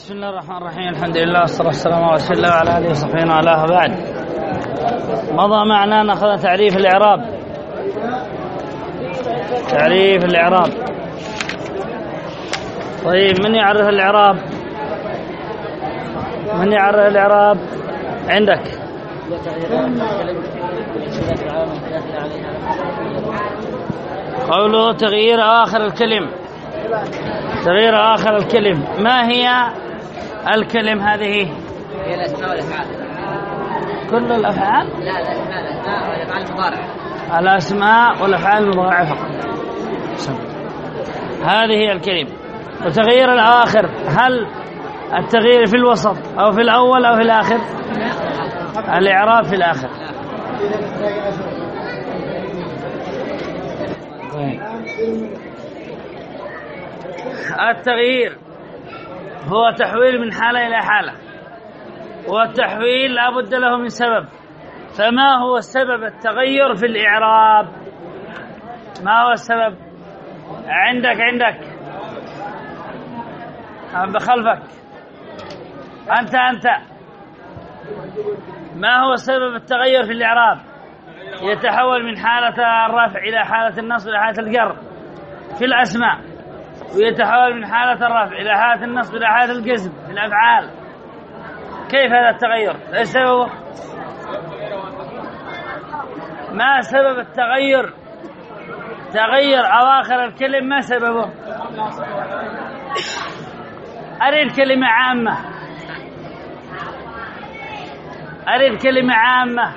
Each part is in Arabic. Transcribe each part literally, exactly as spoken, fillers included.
بسم الله الرحمن الرحيم. الحمد لله والصلاة والسلام على رسول الله وعلى آله وصحبه وعلاه. بعد مضى معنا نأخذ تعريف الإعراب. تعريف الإعراب. طيب، من يعرف الإعراب؟ من يعرف الإعراب عندك؟ قوله تغيير آخر الكلم. تغيير آخر الكلم، ما هي الكلم هذه؟ هي الأسماء والأفعال. كل الأفعال؟ لا، الأسماء الأسماء والأفعال المضارعة. الأسماء والأفعال المضارعة فقط. هذه هي الكلمة. وتغيير الآخر، هل التغيير في الوسط أو في الأول أو في الآخر؟ الإعراب في الآخر. التغيير هو تحويل من حالة إلى حالة، والتحويل لا بد له من سبب. فما هو سبب التغير في الإعراب؟ ما هو السبب؟ عندك عندك بخلفك أنت أنت ما هو سبب التغير في الإعراب؟ يتحول من حالة الرفع إلى حالة النصب إلى حالة الجر في الأسماء، ويتحول من حالة الرفع إلى حالة النصب إلى حالة الجزم في الأفعال. كيف هذا التغير؟ ايش سببه؟ ما سبب التغير؟ تغير أواخر الكلمة، ما سببه؟ أريد كلمة عامة، أريد كلمة عامة.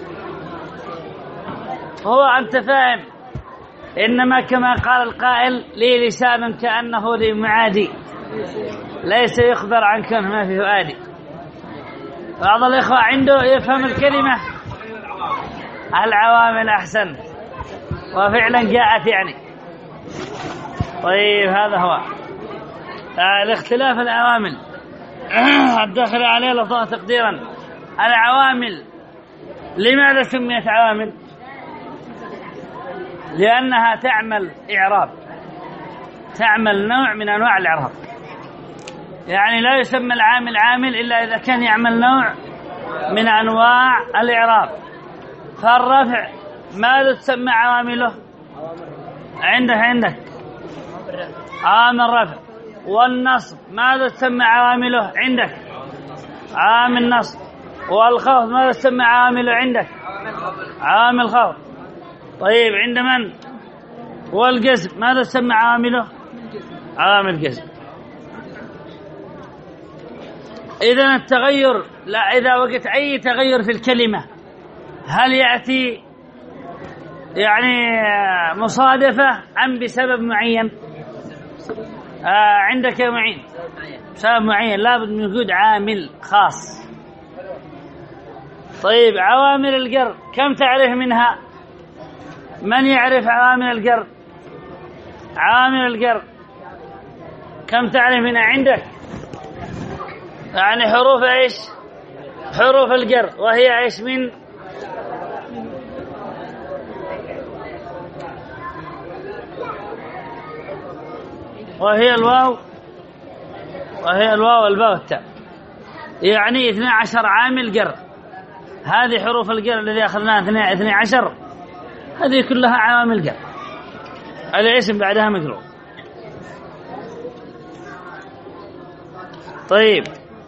هو أنت فاهم؟ إنما كما قال القائل: لي لسان كأنه لي معادي، ليس يخبر عن كنه ما في فؤادي. بعض الإخوة عنده يفهم الكلمة العوامل أحسن، وفعلا جاءت يعني. طيب، هذا هو آه الاختلاف العوامل. الداخل عليه لفظا تقديرا. العوامل لماذا سميت عوامل؟ لأنها تعمل إعراب، تعمل نوع من أنواع الإعراب. يعني لا يسمى العامل عامل إلا إذا كان يعمل نوع من أنواع الإعراب. فالرفع ماذا تسمى عوامله؟ عندك عندك عامل رفع. والنصب ماذا تسمى عوامله؟ عندك عامل نصب. والخفض ماذا تسمى عوامله؟ عندك عامل خفض. طيب، عند من؟ والجزم ماذا تسمى عوامله؟ عامل جزم. إذن التغير، لا، إذا وجدت أي تغير في الكلمة، هل يأتي يعني مصادفة أم بسبب معين؟ آه عندك يا معين سبب معين، لابد من وجود عامل خاص. طيب، عوامل الجر كم تعرف منها؟ من يعرف عوامل الجر؟ عوامل الجر كم تعرف منها عندك؟ يعني حروف ايش؟ حروف الجر، وهي ايش؟ من وهي الواو وهي الواو والباء والتاء. يعني اثني عشر عامل جر. هذه حروف الجر الذي أخذناها اثني عشر، هذه كلها عوامل جر. هذا اسم بعدها مجرور. طيب،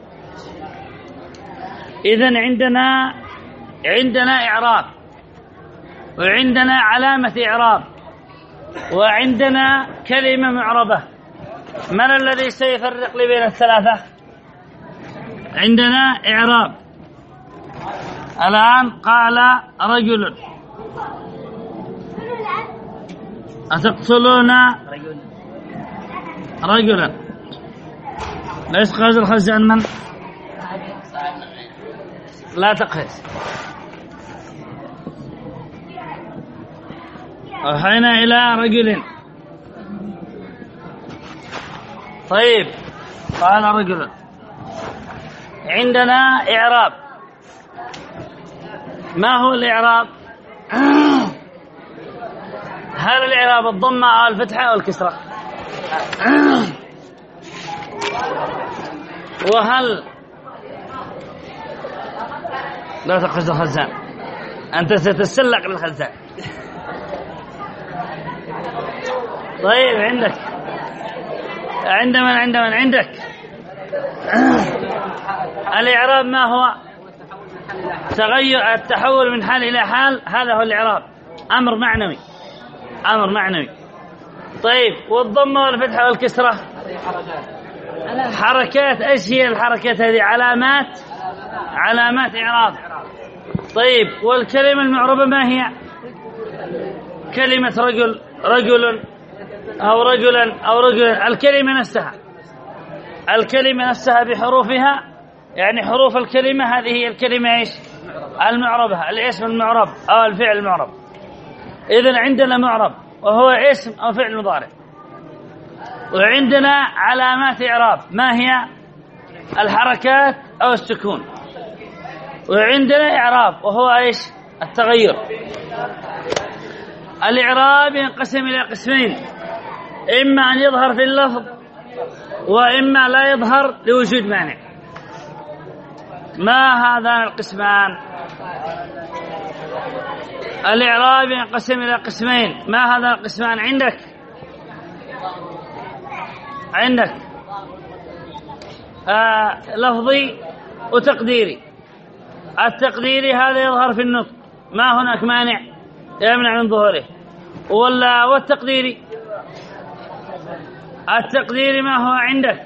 إذن عندنا عندنا إعراب، وعندنا علامة إعراب، وعندنا كلمة معربة. من الذي سيفرق لي بين الثلاثة؟ عندنا إعراب. الآن قال رجل: أتقتلون رجلا؟ ليس قاصد الخز عن من؟ لا تقهز. أوحينا إلى رجل. طيب، قال رجل. عندنا إعراب. ما هو الإعراب؟ هل الإعراب الضمة أو الفتحة أو الكسرة؟ وهل لا تقصد الخزان، أنت ستتسلق للخزان. طيب عندك عند من عند من عندك الإعراب ما هو؟ تغير التحول من حال إلى حال، هذا هو الإعراب، أمر معنوي، أمر معنوي. طيب والضمة والفتحة والكسرة حركات، ايش هي الحركات هذه؟ علامات، علامات إعراب. طيب والكلمة المعربة ما هي؟ كلمة رجل، رجل أو رجلا أو رجل، الكلمة نفسها، الكلمة نفسها بحروفها، يعني حروف الكلمة هذه هي الكلمة ايش؟ المعربة، الاسم المعرب أو الفعل المعرب. إذن عندنا معرب وهو اسم أو فعل مضارع، وعندنا علامات إعراب ما هي؟ الحركات أو السكون، وعندنا إعراب وهو ايش؟ التغير. الإعراب ينقسم إلى قسمين، إما أن يظهر في اللفظ وإما لا يظهر لوجود مانع. ما هذان القسمان؟ الإعراب ينقسم إلى قسمين، ما هذا القسمان؟ عندك عندك آه لفظي وتقديري. التقديري هذا يظهر في النطق، ما هناك مانع يمنع من ظهوره. ولا والتقديري، التقديري ما هو عندك؟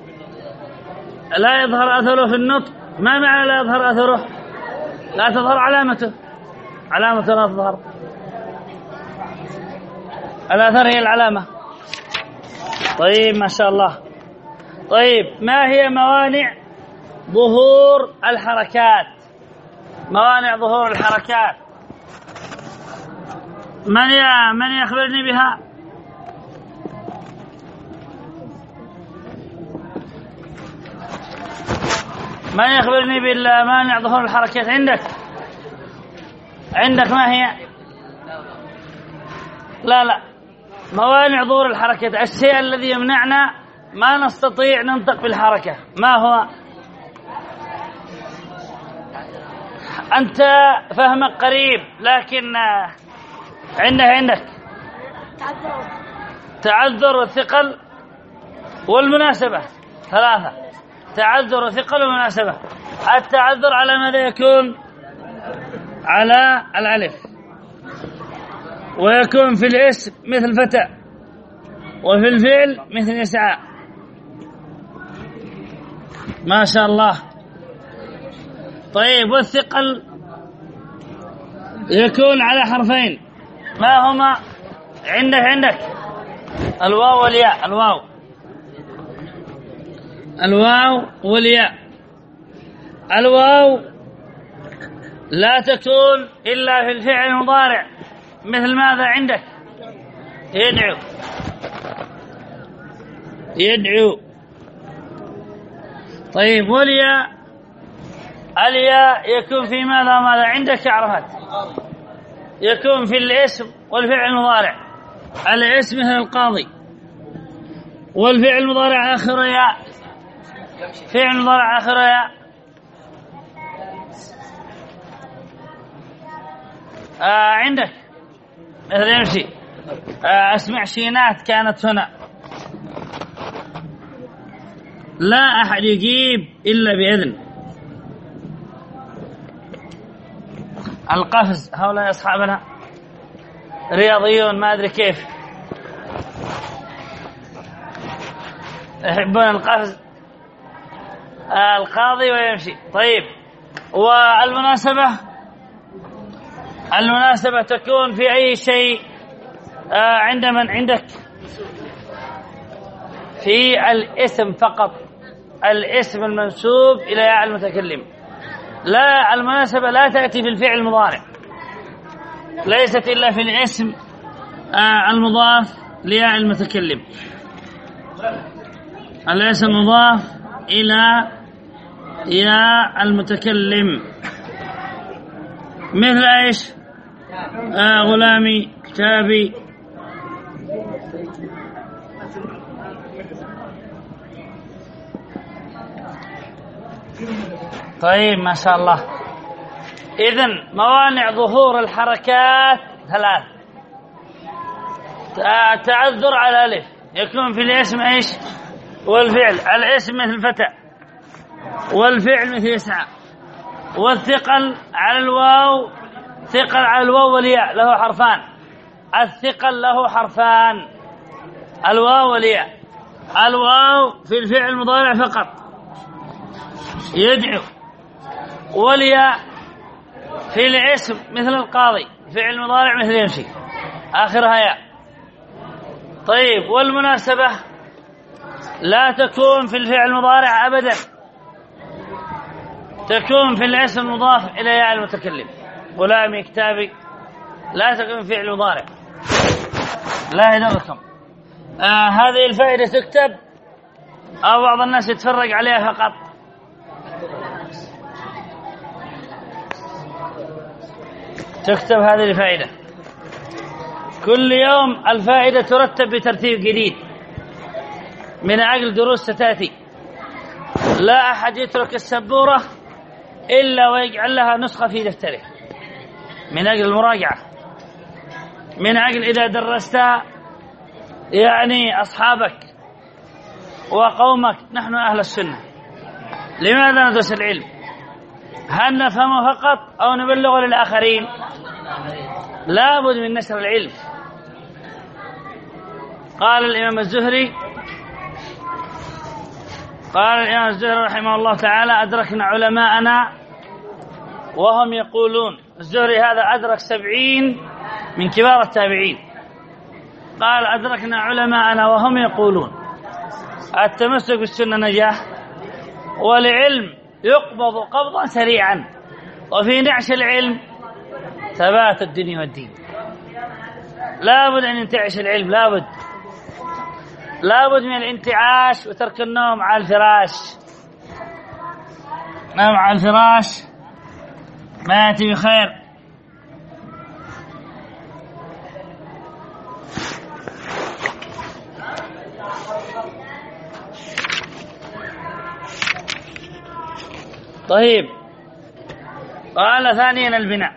لا يظهر أثره في النطق. ما معنى لا يظهر أثره؟ لا تظهر علامته، علامة لا تظهر، الأثر هي العلامة. طيب ما شاء الله. طيب ما هي موانع ظهور الحركات؟ موانع ظهور الحركات من يا من يخبرني بها؟ من يخبرني بالمانع ظهور الحركات؟ عندك عندك ما هي؟ لا لا، موانع ظهور الحركات، الشيء الذي يمنعنا ما نستطيع ننطق بالحركة، ما هو؟ أنت فهمك قريب، لكن عندك عندك تعذر والثقل والمناسبة، ثلاثة: تعذر وثقل ومناسبة. التعذر على ماذا يكون؟ على الألف، ويكون في الاسم مثل فتى، وفي الفعل مثل يسعى. ما شاء الله. طيب والثقل يكون على حرفين، ما هما؟ عندك عندك الواو والياء، الواو الواو والياء. الواو لا تكون إلا في الفعل المضارع، مثل ماذا عندك؟ يدعو، يدعو. طيب والياء، الياء يكون في ماذا ماذا عندك؟ عرفت، يكون في الاسم والفعل المضارع. الاسم مثل القاضي، والفعل المضارع آخر ياء، فعل المضارع آخر ياء. آه عندك مثل يمشي، آه أسمع شينات كانت هنا. لا أحد يجيب إلا بإذن. القفز، هؤلاء أصحابنا رياضيون ما أدري كيف يحبون القفز. آه القاضي ويمشي. طيب والمناسبة، المناسبة تكون في أي شيء آه عند من عندك؟ في الاسم فقط، الاسم المنسوب إلى ياء المتكلم. لا، المناسبة لا تأتي في الفعل المضارع، ليست إلا في الاسم آه المضاف لياء المتكلم. الاسم مضاف إلى ياء المتكلم، مثل ايش؟ آه غلامي، كتابي. طيب ما شاء الله. إذن موانع ظهور الحركات ثلاث. تعذر على الألف يكون في الاسم إيش؟ والفعل. الاسم مثل فتى، والفعل مثل يسعى. والثقل على الواو، ثقل على الواو والياء له حرفان. الثقل له حرفان، الواو والياء. الواو في الفعل المضارع فقط يدعو، والياء في الاسم مثل القاضي، فعل المضارع مثل يمشي، آخرها ياء. طيب والمناسبة لا تكون في الفعل المضارع أبدا، تكون في الاسم المضاف إلى ياء المتكلم. غلامي كتابي لا تكون في فعل مضارع، لا يدركم. آه هذه الفائدة تكتب أو بعض الناس يتفرج عليها فقط؟ تكتب هذه الفائدة كل يوم. الفائدة ترتب بترتيب جديد من أجل دروس ستأتي. لا أحد يترك السبورة إلا ويجعل لها نسخة في دفتره من أجل المراجعة، من أجل إذا درست يعني أصحابك وقومك. نحن أهل السنة لماذا ندرس العلم؟ هل نفهمه فقط أو نبلغه للآخرين؟ لا بد من نشر العلم. قال الإمام الزهري قال الإمام الزهري رحمه الله تعالى: أدركنا علماءنا وهم يقولون. الزهري هذا أدرك سبعين من كبار التابعين. قال: أدركنا علماءنا وهم يقولون التمسك بالسنة نجاح، والعلم يقبض قبضا سريعا، وفي نعش العلم ثبات الدنيا والدين. لا بد أن ينتعش العلم، لا بد لا بد من الانتعاش وترك النوم على الفراش. نوم على الفراش ما يأتي بخير. طيب قال ثانيا البناء.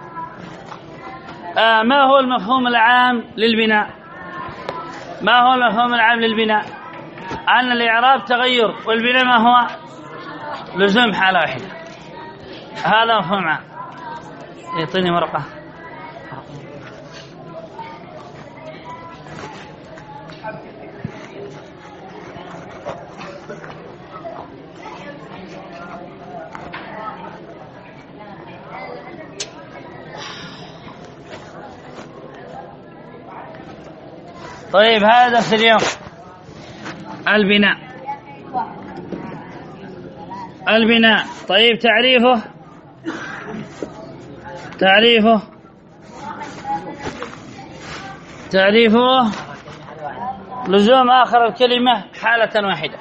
آه ما هو المفهوم العام للبناء؟ ما هو المفهوم العام للبناء؟ أن الإعراب تغير، والبناء ما هو؟ لزوم حالة واحدة. هذا مفهوم عام. يعطيني ورقة. طيب هذا درس اليوم، البناء. البناء طيب تعريفه تعريفه تعريفه لزوم آخر الكلمة حالة واحدة.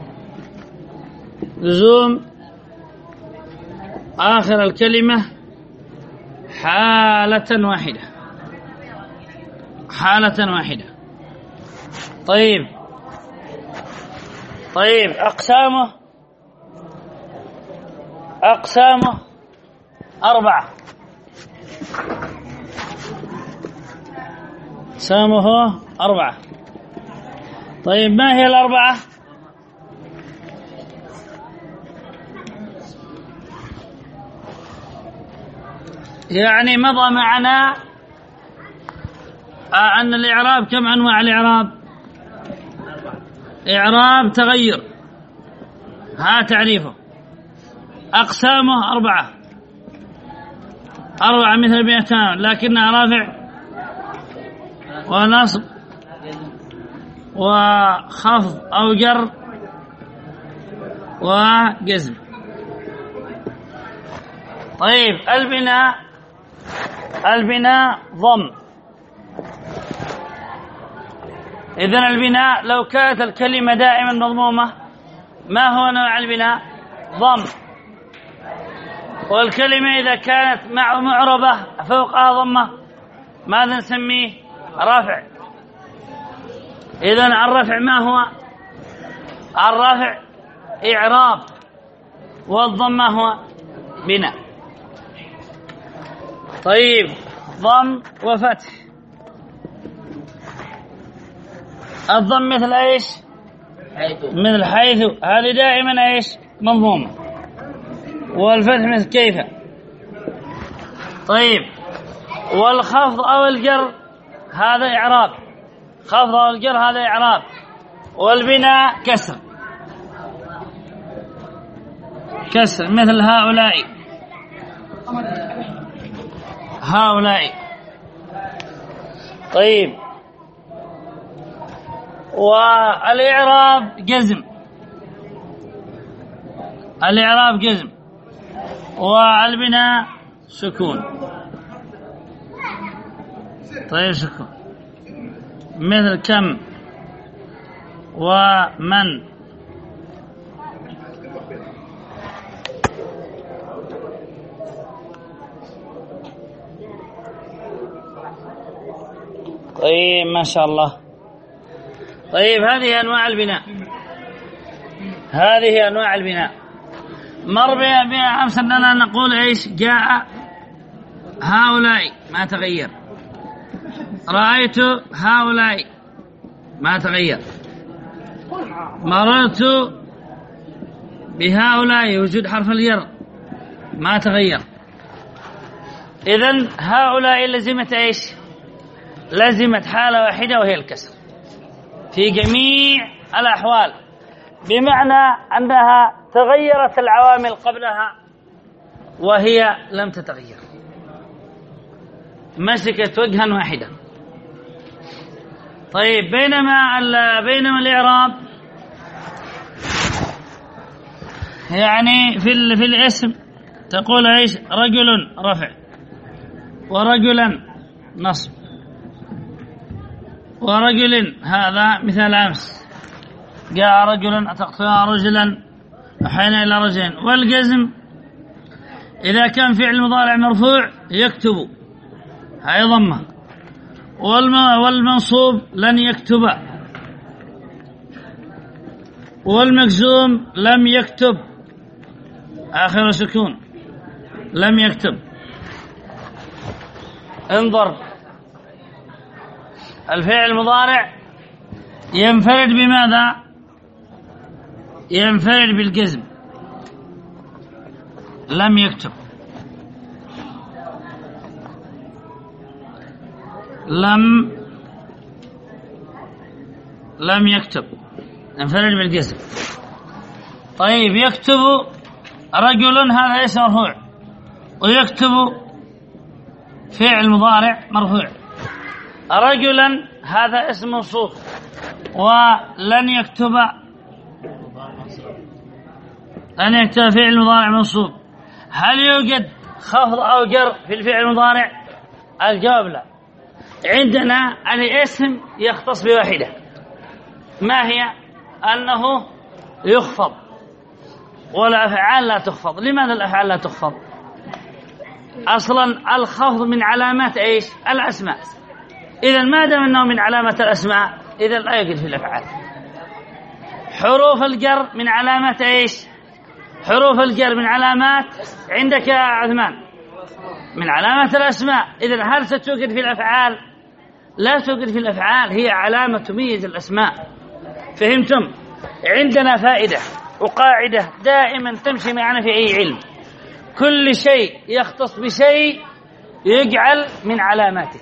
لزوم آخر الكلمة حالة واحدة، حالة واحدة. طيب طيب أقسامه أقسامه أربعة. أقسامه أربعة. طيب ما هي الأربعة؟ يعني مضى معنا أن الإعراب كم أنواع الإعراب؟ إعراب تغير، ها تعريفه. أقسامه أربعة أربعة مثل بيتان، لكنها رافع ونصب وخفض أو جر وجزم. طيب البناء البناء ضم. إذن البناء لو كانت الكلمة دائما مضمومة ما هو نوع البناء؟ ضم. والكلمة إذا كانت مع معربة فوقها ضمة ماذا نسميه؟ رفع. إذن الرفع ما هو؟ الرفع إعراب. والضم هو بناء. طيب ضم وفتح. الضم مثل ايش؟ حيث. مثل حيث، هذه دائما ايش؟ مضمومة. والفتح مثل كيف. طيب والخفض او الجر هذا اعراب، خفض او الجر هذا اعراب. والبناء كسر، كسر مثل هؤلاء، هؤلاء. طيب والإعراب جزم، الإعراب جزم. والبناء سكون. طيب سكون مثل كم ومن. طيب ما شاء الله. طيب هذه أنواع البناء، هذه أنواع البناء. مر بها أمس أننا نقول إيش؟ جاء هؤلاء ما تغير، رأيت هؤلاء ما تغير، مررت بهؤلاء وجود حرف الجر ما تغير. إذن هؤلاء لزمت إيش؟ لزمت حالة واحدة وهي الكسر في جميع الأحوال، بمعنى أنها تغيرت العوامل قبلها وهي لم تتغير، مسكت وجها واحدا. طيب بينما بينما الإعراب يعني في في الاسم تقول ايش؟ رجل رفع، ورجلا نصب، ورجل هذا مثال أمس جاء رجلا أتقطع رجلا أحيانا إلى رجلين. والجزم إذا كان فعل مضارع مرفوع يكتب هاي ضمه، والمنصوب لن يكتب، والمجزوم لم يكتب آخر سكون لم يكتب. انظر الفعل المضارع ينفرد بماذا؟ ينفرد بالجزم لم يكتب، لم لم يكتب ينفرد بالجزم. طيب يكتب رجل هذا اسم مرفوع، ويكتب فعل مضارع مرفوع. رجلا هذا اسم منصوب، ولن يكتب لن يكتب فعل مضارع منصوب. هل يوجد خفض أو جر في الفعل المضارع؟ الجواب لا. عندنا الاسم يختص بواحدة، ما هي؟ أنه يخفض، والأفعال لا تخفض. لماذا الأفعال لا تخفض؟ أصلا الخفض من علامات إيش؟ الأسماء. إذا ما دام أنه من علامات الأسماء إذا لا يوجد في الأفعال. حروف الجر من علامات إيش؟ حروف الجر من علامات عندك يا عثمان من علامات الأسماء. إذا هل ستوجد في الأفعال؟ لا توجد في الأفعال، هي علامة تميز الأسماء. فهمتم؟ عندنا فائدة وقاعدة دائما تمشي معنا في أي علم: كل شيء يختص بشيء يجعل من علاماته،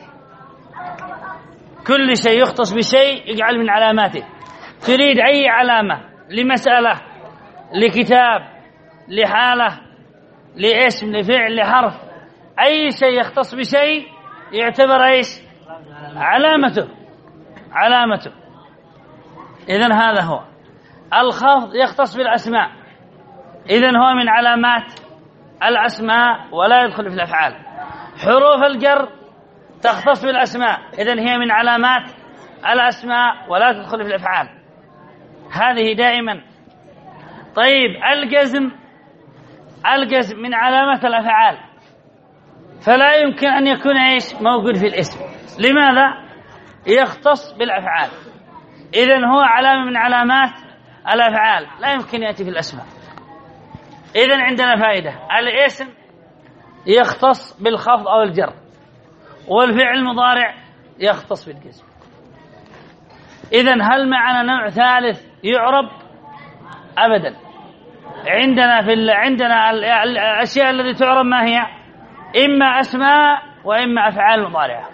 كل شيء يختص بشيء يجعل من علاماته. تريد أي علامة لمسألة، لكتاب، لحالة، لاسم، لفعل، لحرف، أي شيء يختص بشيء يعتبر إيش؟ علامته، علامته. إذن هذا هو الخفض يختص بالأسماء، إذن هو من علامات الأسماء ولا يدخل في الأفعال. حروف الجر تختص بالأسماء، إذن هي من علامات الأسماء ولا تدخل في الأفعال، هذه دائما. طيب الجزم، الجزم من علامات الأفعال، فلا يمكن أن يكون إيش؟ موجود في الاسم. لماذا؟ يختص بالأفعال، إذن هو علامة من علامات الأفعال، لا يمكن يأتي في الأسماء. إذن عندنا فائدة، الاسم يختص بالخفض أو الجر، والفعل المضارع يختص بالجزم. إذن هل معنا نوع ثالث يعرب؟ أبدا. عندنا في ال... عندنا الأشياء التي تعرب ما هي؟ إما أسماء وإما أفعال مضارعة.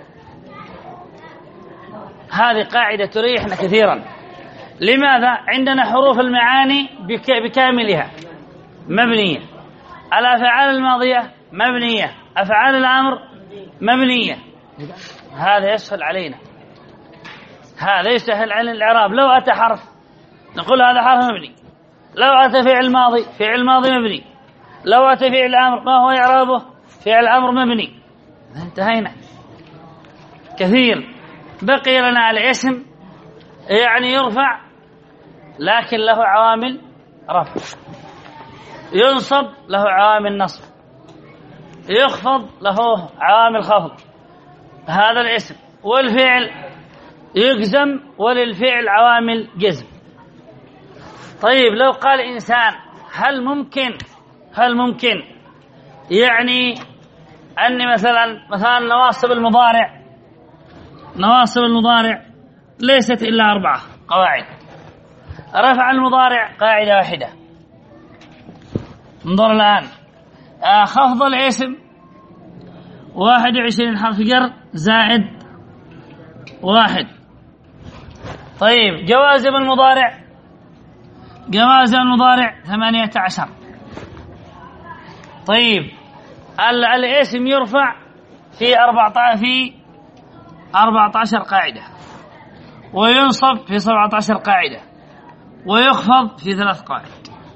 هذه قاعدة تريحنا كثيرا. لماذا؟ عندنا حروف المعاني بك... بكاملها مبنية، الأفعال الماضية مبنية، أفعال الأمر مبنية. هذا يسهل علينا، هذا يسهل على الإعراب. لو أتى حرف نقول هذا حرف مبني، لو أتى فعل ماضي فعل ماضي مبني، لو أتى فعل أمر ما هو إعرابه؟ فعل أمر مبني. انتهينا. كثير. بقي لنا الاسم، يعني يرفع لكن له عوامل رفع، ينصب له عوامل نصب، يخفض له عوامل خفض، هذا الاسم. والفعل يجزم وللفعل عوامل جزم. طيب لو قال إنسان هل ممكن هل ممكن يعني أن مثلا مثلا نواصب المضارع نواصب المضارع ليست إلا أربعة قواعد. رفع المضارع قاعدة واحدة. انظر الآن، خفض الاسم واحد وعشرين حرف جر زائد واحد. طيب جوازم المضارع جوازم المضارع ثمانية عشر. طيب الاسم يرفع في أربعة في أربعة عشر قاعدة، وينصب في سبعة عشر قاعدة، ويخفض في ثلاث قواعد.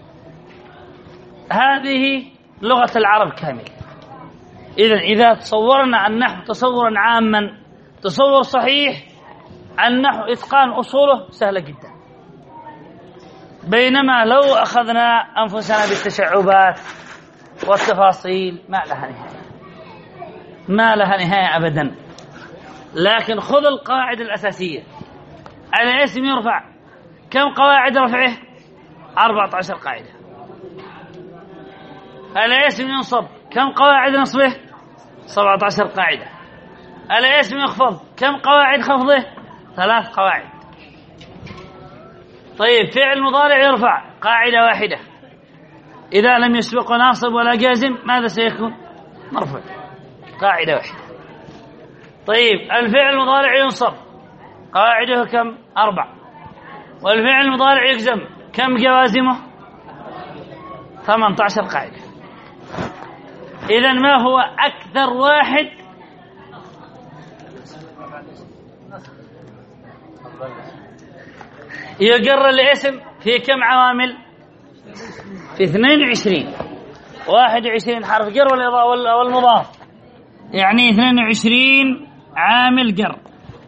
هذه لغة العرب كاملة. إذن إذا تصورنا النحو تصورا عاما تصور صحيح، النحو إتقان أصوله سهلة جدا. بينما لو أخذنا أنفسنا بالتشعبات والتفاصيل ما لها نهاية، ما لها نهاية أبدا. لكن خذ القاعدة الأساسية، الاسم يرفع كم قواعد رفعه؟ أربعة عشر قاعدة. الاسم ينصب كم قواعد نصبه؟ سبعة عشر قاعدة. الاسم يخفض كم قواعد خفضه؟ ثلاث قواعد. طيب فعل مضارع يرفع قاعدة واحدة، إذا لم يسبق ناصب ولا جازم ماذا سيكون؟ مرفوع، قاعدة واحدة. طيب الفعل المضارع ينصب قواعده كم؟ أربع. والفعل المضارع يجزم كم جوازمه؟ ثمانية عشر قاعدة. إذن ما هو أكثر واحد يقر الاسم في كم عوامل؟ في اثنين وعشرين. واحد وعشرين حرف جر والمضاف، يعني اثنين وعشرين عامل جر.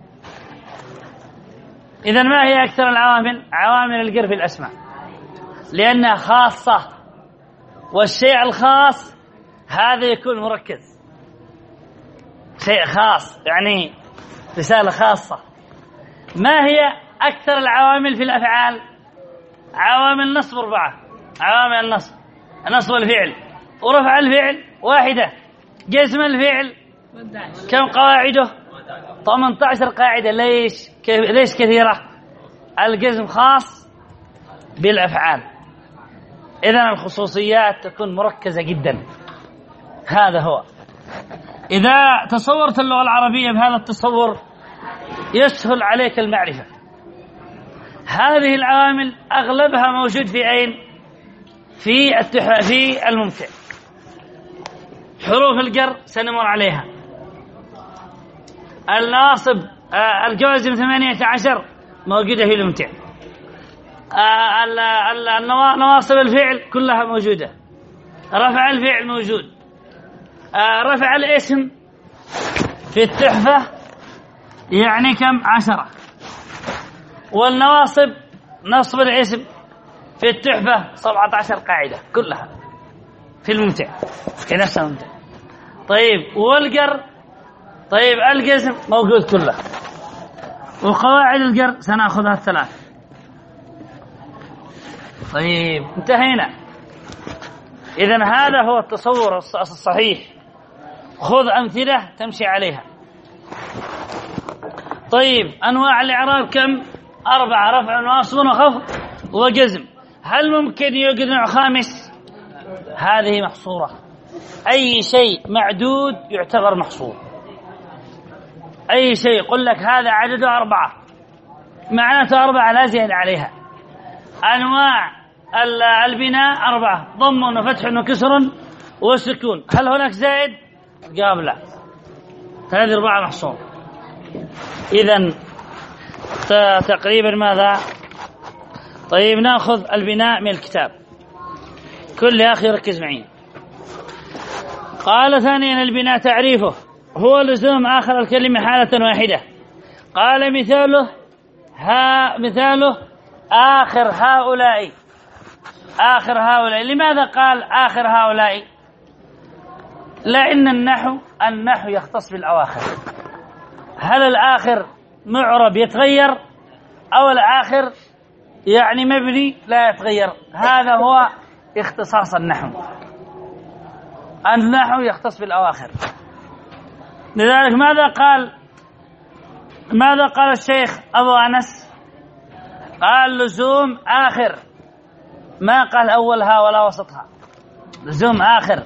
إذن ما هي أكثر العوامل؟ عوامل الجر في الأسماء، لأنها خاصة، والشيء الخاص هذا يكون مركز، شيء خاص يعني رسالة خاصة. ما هي أكثر العوامل في الأفعال؟ عوامل نصب أربعة، عوامل النصب نصب الفعل ورفع الفعل واحدة، جزم الفعل كم قواعده؟ ثمانية عشر قاعدة. ليش ليش كثيرة؟ الجزم خاص بالأفعال، إذن الخصوصيات تكون مركزة جدا. هذا هو. إذا تصورت اللغة العربية بهذا التصور يسهل عليك المعرفة. هذه العوامل أغلبها موجود في أين؟ في التح... في الممتع. حروف الجر سنمر عليها. الناصب آه الجوازم ثمانية عشر موجودة في الممتع. آه النواصب الفعل كلها موجودة. رفع الفعل موجود. آه رفع الاسم في التحفة يعني كم؟ عشرة. والنواصب نصب الاسم في التحفة سبعة عشر قاعدة كلها في الممتع، في نفس الممتع. طيب والجر، طيب الجزم موجود كله، وقواعد الجر سنأخذها الثلاث. طيب انتهينا. إذن هذا هو التصور الصحيح. خذ أمثلة تمشي عليها. طيب أنواع الإعراب كم؟ أربعة: رفع ونصب وخفض وجزم. هل ممكن يوجد نوع خامس؟ هذه محصورة. أي شيء معدود يعتبر محصور. أي شيء يقول لك هذا عدده أربعة، معناته أربعة لا زيادة عليها. أنواع البناء أربعة: ضم وفتح وكسر وسكون. هل هناك زائد؟ قال لا، هذه أربعة محصور. إذن تقريبا ماذا؟ طيب نأخذ البناء من الكتاب، كل أخي ركز معي. قال ثانيا: البناء تعريفه هو لزوم آخر الكلمة حالة واحدة. قال مثاله ها مثاله آخر هؤلاء. آخر هؤلاء. لماذا قال آخر هؤلاء؟ لأن النحو النحو يختص بالأواخر. هل الآخر معرب يتغير أو الآخر يعني مبني لا يتغير؟ هذا هو اختصاص النحو. النحو يختص بالأواخر. لذلك ماذا قال ماذا قال الشيخ أبو أنس؟ قال لزوم آخر، ما قال أولها ولا وسطها، لزوم آخر.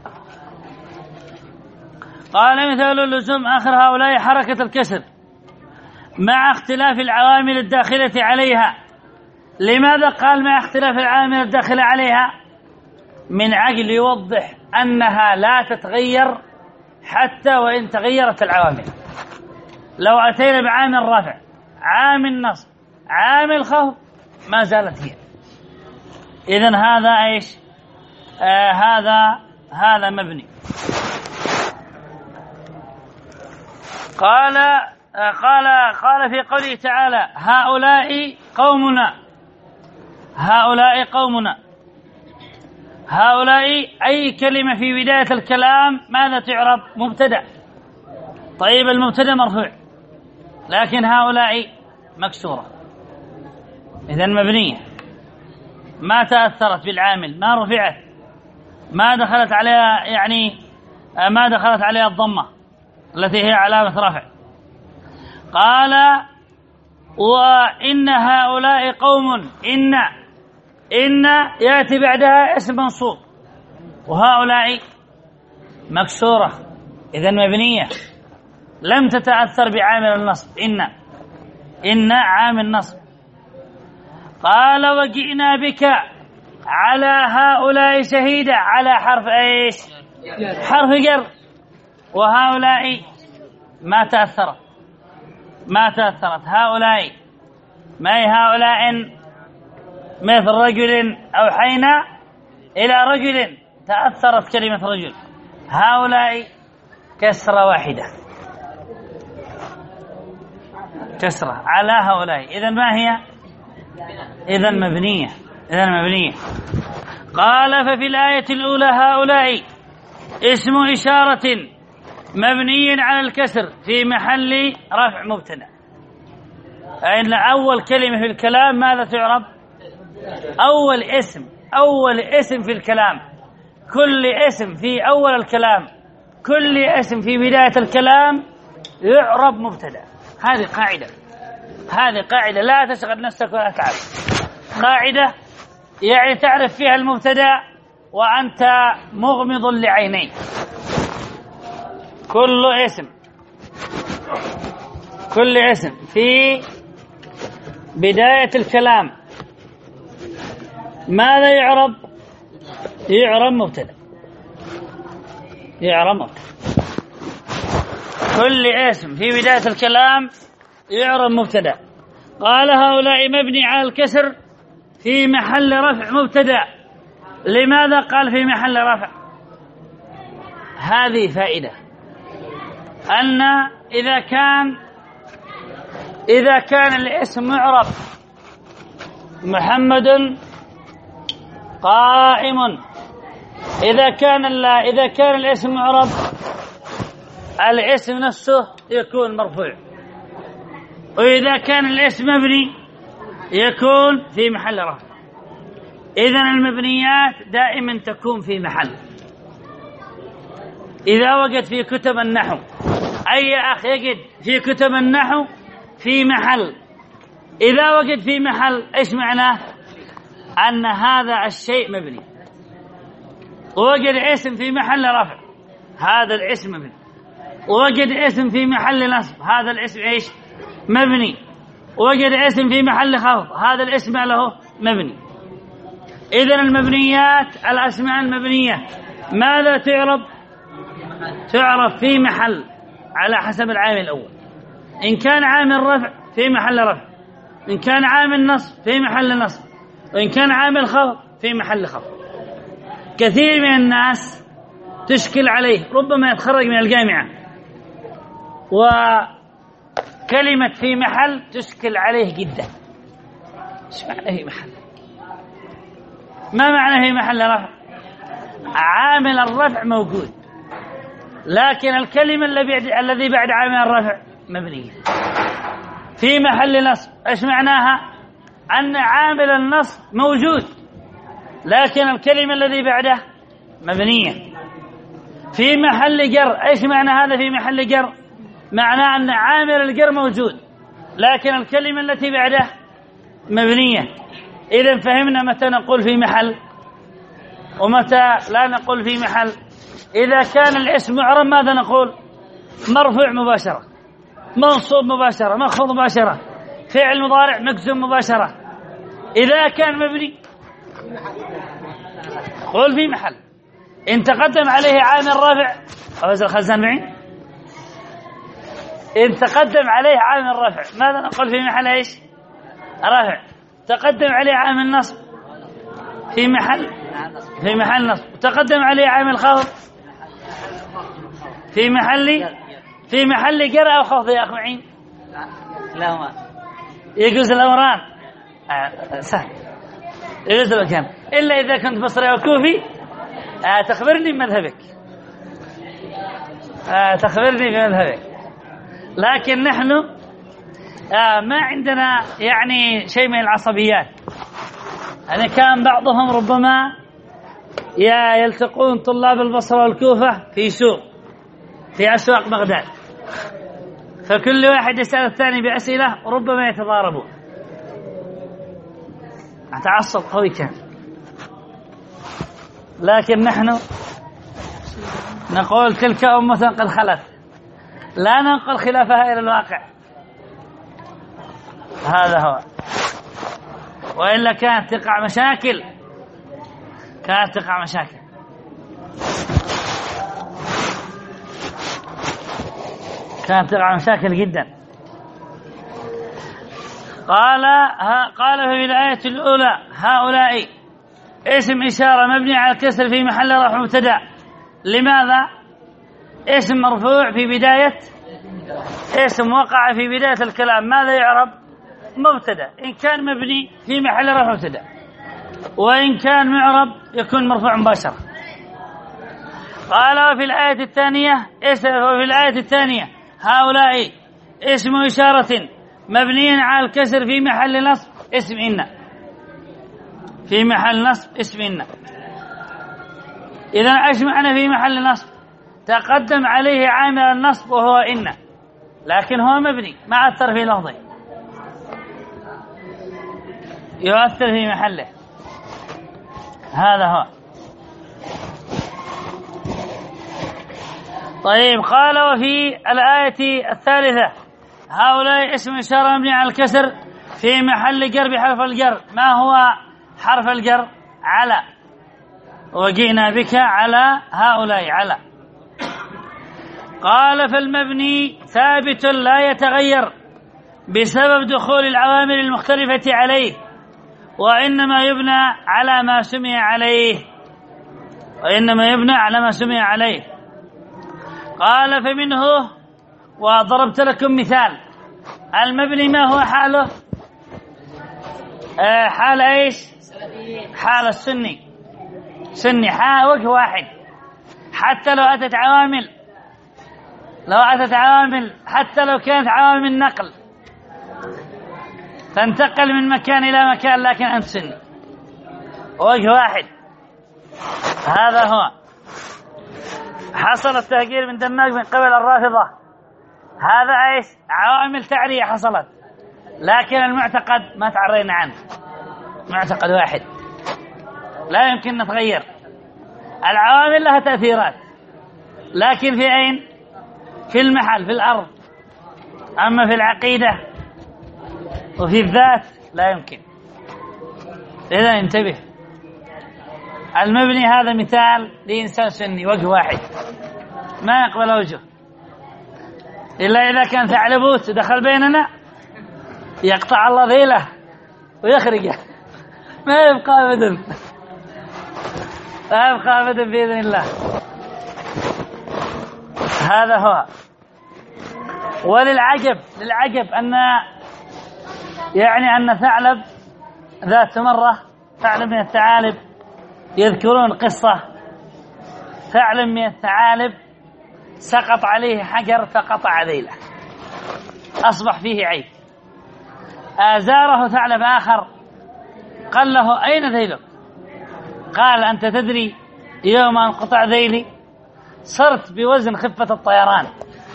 قال مثال لزوم آخر هؤلاء حركة الكسر مع اختلاف العوامل الداخلة عليها. لماذا قال مع اختلاف العوامل الداخلة عليها؟ من أجل يوضح أنها لا تتغير حتى وإن تغيرت العوامل. لو أتينا بعامل رفع، عامل نصب، عامل خفض، ما زالت هي. إذن هذا إيش؟ آه هذا هذا مبني. قال آه قال قال في قوله تعالى: هؤلاء قومنا. هؤلاء قومنا. هؤلاء أي كلمة في بداية الكلام ماذا تعرب؟ مبتدأ. طيب المبتدأ مرفوع، لكن هؤلاء مكسورة، إذن مبنية، ما تأثرت بالعامل، ما رفعت، ما دخلت عليها يعني ما دخلت عليها الضمة التي هي علامة رفع. قال: وإن هؤلاء قوم. إن إن يأتي بعدها اسم منصوب، وهؤلاء مكسورة، إذن مبنية، لم تتأثر بعامل النصب. إن إن عامل نصب. قال: وجئنا بك على هؤلاء شهيدا. على حرف ايش؟ حرف جر. وهؤلاء ما تأثرت ما تأثرت هؤلاء ما هي هؤلاء مثل رجل أوحينا إلى رجل، تأثرت كلمة رجل. هؤلاء كسرة واحدة، كسرة على هؤلاء، إذن ما هي؟ إذن مبنية. إذن مبنية. قال: ففي الآية الأولى هؤلاء اسم إشارة مبني على الكسر في محل رفع مبتدأ. أن أول كلمة في الكلام ماذا تعرب؟ أول اسم أول اسم في الكلام. كل اسم في أول الكلام، كل اسم في بداية الكلام يعرب مبتدأ. هذه قاعدة هذه قاعدة لا تشغل نفسك ولا تعب. قاعدة يعني تعرف فيها المبتدأ وأنت مغمض لعينيك. كل اسم كل اسم في بداية الكلام ماذا يعرب؟ يعرب مبتدأ. يعرب مبتدأ. كل اسم في بداية الكلام يعرب مبتدأ. قال: هؤلاء مبني على الكسر في محل رفع مبتدأ. لماذا قال في محل رفع؟ هذه فائدة، أن إذا كان إذا كان الاسم معرب محمد قائم، إذا كان إذا كان الاسم معرب الاسم نفسه يكون مرفوع، وإذا كان الاسم مبني يكون في محل رفع. إذن المبنيات دائما تكون في محل. إذا وجد في كتب النحو، أي أخ يجد في كتب النحو في محل، إذا وجد في محل إيش معناه؟ أن هذا الشيء مبني. ووجد اسم في محل رفع، هذا الاسم مبني. ووجد اسم في محل نصب، هذا الاسم إيش؟ مبني. ووجد اسم في محل خفض، هذا الاسم له مبني. إذن المبنيات الأسماء المبنية ماذا تعرب؟ تعرف في محل على حسب العامل الأول. إن كان عامل رفع في محل رفع، إن كان عامل نصب في محل نصب، وإن كان عامل خفض في محل خفض. كثير من الناس تشكل عليه، ربما يتخرج من الجامعة وكلمة في محل تشكل عليه جدا. ايش معنى في محل؟ ما معنى في محل رفع؟ عامل الرفع موجود، لكن الكلمة الذي بعد عامل الرفع مبنية. في محل نصب، ايش معناها؟ أن عامل النصب موجود، لكن الكلمة الذي بعده مبنية. في محل جر، ايش معنى هذا في محل جر؟ معناه أن عامل الجر موجود، لكن الكلمة التي بعده مبنية. إذن فهمنا متى نقول في محل ومتى لا نقول في محل. إذا كان الاسم معرب ماذا نقول؟ مرفوع مباشرة، منصوب مباشرة، مخفوض مباشرة، فعل مضارع مجزوم مباشرة. إذا كان مبني قول في محل. إن تقدم عليه عامل رفع، أوز الخزان معي، إن تقدم عليه عامل رفع ماذا نقول في محل إيش؟ رفع. تقدم عليه عامل نصب في محل في محل نصب. تقدم عليه عامل خفض في محل في محل جر أو خفض يا أخي معين. لا ما يجوز الأمران. آه سهل، يجوز الأمران إلا إذا كنت بصري أو كوفي. آه تخبرني بمذهبك، آه تخبرني بمذهبك. لكن نحن آه ما عندنا يعني شيء من العصبيات. يعني كان بعضهم ربما يا يلتقون طلاب البصرة والكوفة في سوق في أسواق بغداد، فكل واحد يسأل الثاني بأسئلة وربما يتضاربون. تعصب قوي كان. لكن نحن نقول تلك أمة قد خلت، لا ننقل خلافها إلى الواقع. هذا هو، وإلا كانت تقع مشاكل، كانت تقع مشاكل. كانت تقع مشاكل جدا. قال ها قال في الآية الأولى هؤلاء اسم إشارة مبني على الكسر في محل رفع مبتدأ. لماذا؟ اسم مرفوع في بداية، اسم وقع في بداية الكلام، ماذا يعرب؟ مبتدأ. إن كان مبني في محل رفع مبتدأ، وإن كان معرب يكون مرفوع مباشرة. قال وفي الآية الثانية وفي الآية الثانية هؤلاء اسم إشارة مبني على الكسر في محل نصب اسم إن، في محل نصب اسم إن. إذن ايش معنى في محل نصب؟ تقدم عليه عامل النصب وهو إن، لكن هو مبني ما أثر في لفظه، يؤثر في محله. هذا هو. طيب قال وفي الآية الثالثة هؤلاء اسم إشارة مبني على الكسر في محل جر بحرف الجر. ما هو حرف الجر؟ على. وجئنا بك على هؤلاء، على. قال فالمبني ثابت لا يتغير بسبب دخول العوامل المختلفة عليه، وإنما يبنى على ما سمي عليه، وإنما يبنى على ما سمي عليه. قال فمنه، وضربت لكم مثال، المبني ما هو حاله؟ آه حال ايش؟ حال السني، سني حال وجه واحد. حتى لو أتت عوامل، لو أتت عوامل حتى لو كانت عوامل نقل تنتقل من مكان إلى مكان، لكن أنت سني. وجه واحد. هذا هو. حصل التهجير من دماغ من قبل الرافضة، هذا ايش؟ عوامل تعرية حصلت، لكن المعتقد ما تعرينا عنه، معتقد واحد لا يمكن نتغير. العوامل لها تأثيرات، لكن في أين؟ في المحل، في الأرض. أما في العقيدة وفي الذات لا يمكن. إذا انتبه، المبني هذا مثال لإنسان سني وجه واحد ما يقبل وجهه، إلا إذا كان ثعلبوت دخل بيننا يقطع الله ذيله ويخرجه، ما يبقى أبدا، لا يبقى أبدا بإذن الله. هذا هو. وللعجب للعجب أن يعني أن ثعلب ذات مرة، ثعلب من الثعالب، يذكرون قصة ثعلب من الثعالب سقط عليه حجر فقطع ذيله، أصبح فيه عيب. آزاره ثعلب آخر قال له أين ذيلك؟ قال أنت تدري يوم أن قطع ذيلي صرت بوزن خفة الطيران.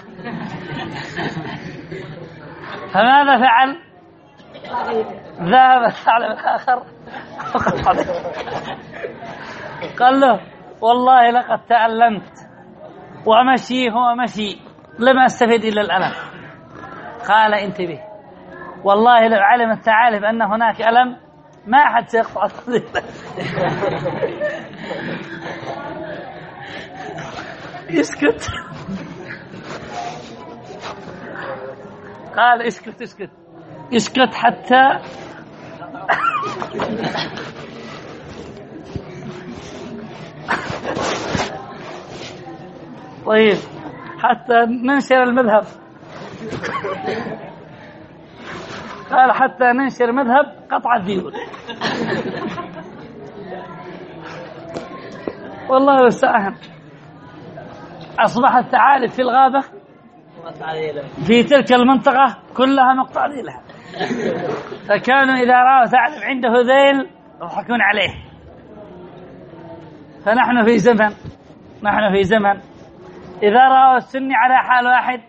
فماذا فعل؟ ذهب الثعلب الآخر وقطع ذيله. قال له والله لقد تألمت ومشي هو مشي لم أستفد إلا الألم. قال انتبه، والله لو علم الثعالب أن هناك ألم ما أحد سيقطع ذيله. يسكت. قال اسكت اسكت اسكت حتى طيب حتى ننشر المذهب. قال حتى ننشر مذهب قطع الذيول. والله المستعان. أصبح الثعالب في الغابة في تلك المنطقة كلها مقطع ذيلها، فكانوا إذا رأوا ثعلب عنده ذيل يضحكون عليه. فنحن في زمن نحن في زمن إذا رأوا السني على حال واحد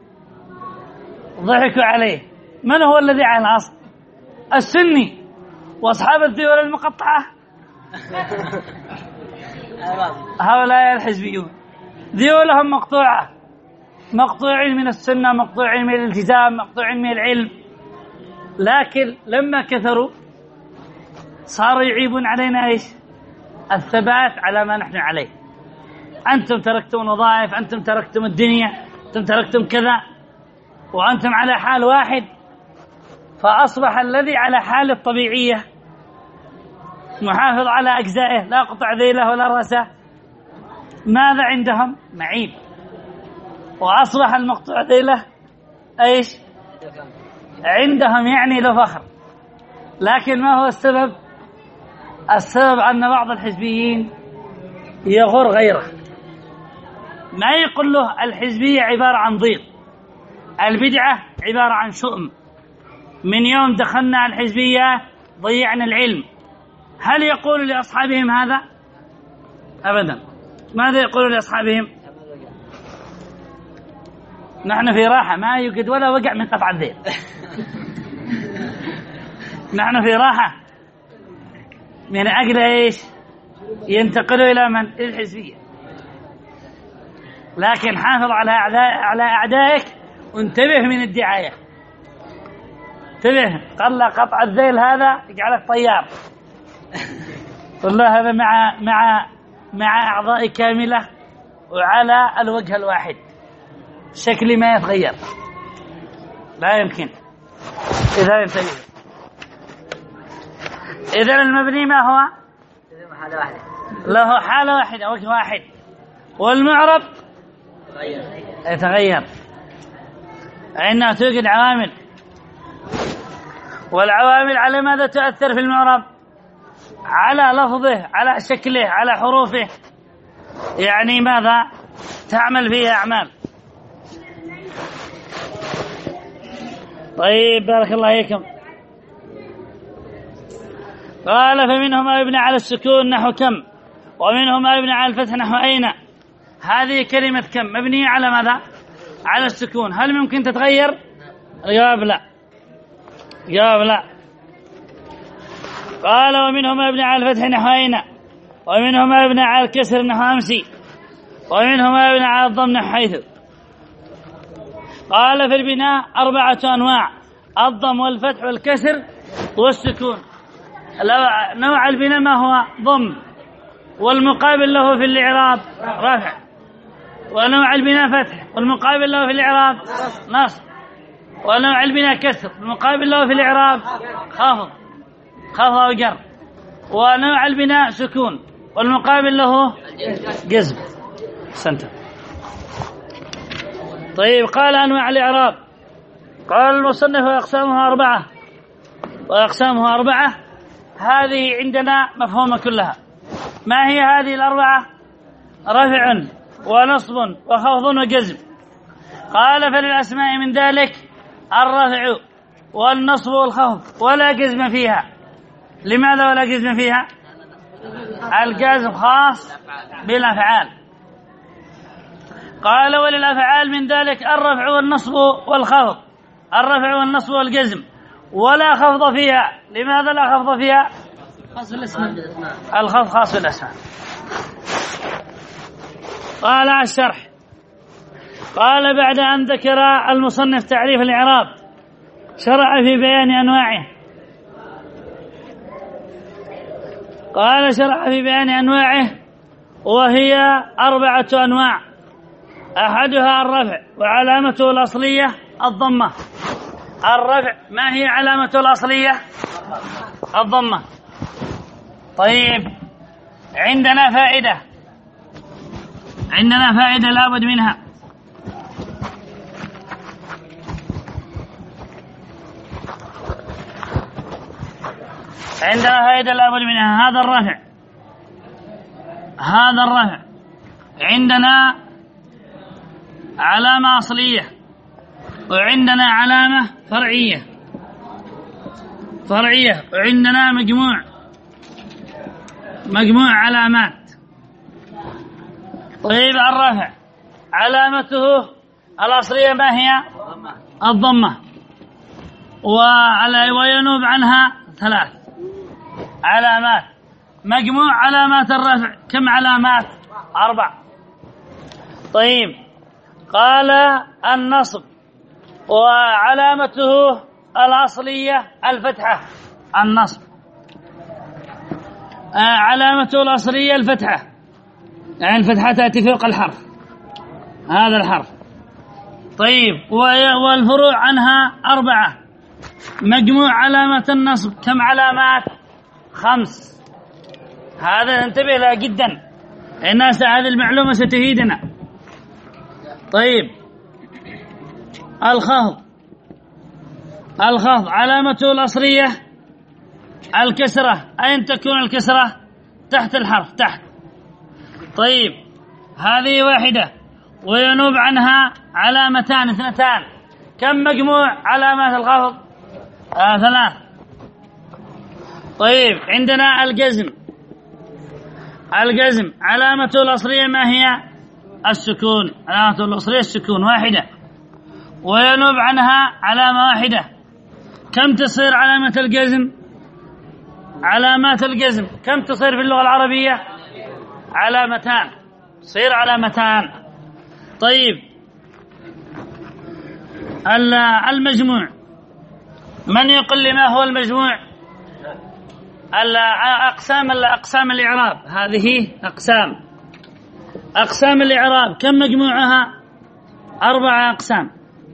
ضحكوا عليه. من هو الذي على الأصل؟ السني. وأصحاب الذيول المقطعة هؤلاء الحزبيون ذيولهم مقطوعة، مقطوعين من السنة، مقطوعين من الالتزام، مقطوعين من العلم، لكن لما كثروا صاروا يعيبون علينا ايش؟ الثبات على ما نحن عليه. أنتم تركتم وظائف، أنتم تركتم الدنيا، أنتم تركتم كذا، وأنتم على حال واحد. فأصبح الذي على حال الطبيعية محافظ على أجزائه لا قطع ذيله ولا رأسه، ماذا عندهم؟ معيب. وأصبح المقطوع ذيله ايش؟ عندهم يعني له فخر. لكن ما هو السبب؟ السبب أن بعض الحزبيين يغر غيره، ما يقول له الحزبية عبارة عن ضيق، البدعة عبارة عن شؤم، من يوم دخلنا الحزبية ضيعنا العلم. هل يقول لأصحابهم هذا؟ أبدا. ماذا يقول لأصحابهم؟ نحن في راحة، ما يوجد ولا وقع من قطع الذيل. نحن في راحة من أجل إيش؟ ينتقلوا إلى من؟ الحزبية. لكن حافظ على أعداء على أعدائك وانتبه من الدعاية. انتبه، قال قطع الذيل هذا يجعلك طيار. والله هذا مع مع مع أعضاء كاملة وعلى الوجه الواحد، شكلي ما يتغير، لا يمكن. إذا انتبه. إذا المبني ما هو؟ له حالة واحدة، وجه واحد. والمعرب يتغير، عندنا توجد عوامل. والعوامل على ماذا تؤثر في المعرب؟ على لفظه، على شكله، على حروفه، يعني ماذا تعمل فيها أعمال. طيب بارك الله فيكم. قال فمنهم ما يبنى على السكون نحو كم، ومنهم ما يبنى على الفتح نحو أين. هذه كلمة كم مبنية على ماذا؟ على السكون. هل ممكن تتغير؟ الجواب لا، الجواب لا. قال ومنهم ما يبنى على الفتح نحو أين، ومنهم ما يبنى على الكسر نحو أمسي، ومنهم ما يبنى على الضم نحو حيث. قال في البناء أربعة أنواع: الضم والفتح والكسر والسكون. نوع البناء ما هو؟ ضم، والمقابل له في الإعراب رفع، ونوع البناء فتح، والمقابل له في الإعراب نصب، ونوع البناء كسر، المقابل له في الإعراب خفض خفض أو جر، ونوع البناء سكون، والمقابل له جزم. سنتم. طيب، قال أنواع الإعراب. قال المصنف وأقسامها أربعة، وأقسامها أربعة هذه عندنا مفهومة كلها. ما هي هذه الأربعة؟ رفع ونصب وخفض وجزم. قال فللأسماء من ذلك الرفع والنصب والخفض ولا جزم فيها. لماذا ولا جزم فيها؟ الجزم خاص بالأفعال. قال وللأفعال من ذلك الرفع والنصب والخفض، الرفع والنصب والجزم ولا خفض فيها. لماذا لا خفض فيها؟ خاص بالاسماء. الخفض خاص بالأسماء. قال الشرح. قال بعد أن ذكر المصنف تعريف الإعراب شرع في بيان أنواعه. قال شرع في بيان أنواعه وهي أربعة أنواع: أحدها الرفع وعلامته الأصلية الضمة. الرفع ما هي علامته الأصلية؟ الضمة. طيب، عندنا فائدة عندنا فائدة لابد منها. عندنا فائدة لابد منها. هذا الرفع هذا الرفع عندنا علامة أصلية، وعندنا علامة فرعية فرعية وعندنا مجموع مجموع علامات. طيب، الرفع علامته الأصلية ما هي؟ الضمة، وينوب عنها ثلاث علامات. مجموع علامات الرفع كم علامات؟ أربع. طيب، قال النصب وعلامته الأصلية الفتحة. النصب علامته الأصلية الفتحة، يعني الفتحة تأتي فوق الحرف، هذا الحرف. طيب، والفروع عنها أربعة. مجموع علامة النصب كم علامات؟ خمس. هذا انتبه له جدا، الناس هذه المعلومة ستفيدنا. طيب، الخفض الخفض علامته الأصلية الكسرة. أين تكون الكسرة؟ تحت الحرف، تحت. طيب، هذه واحدة، وينوب عنها علامتان اثنتان. كم مجموع علامات الخفض؟ آه ثلاث. طيب، عندنا الجزم الجزم علامته الأصلية ما هي؟ السكون. علامته الأصلية السكون، واحدة، وينوب عنها علامة واحدة. كم تصير علامة الجزم؟ علامات الجزم كم تصير في اللغة العربية؟ علامتان، تصير علامتان. طيب، المجموع من يقول لي ما هو المجموع؟ أقسام أقسام الإعراب. هذه أقسام أقسام الإعراب كم مجموعها؟ أربعة أقسام.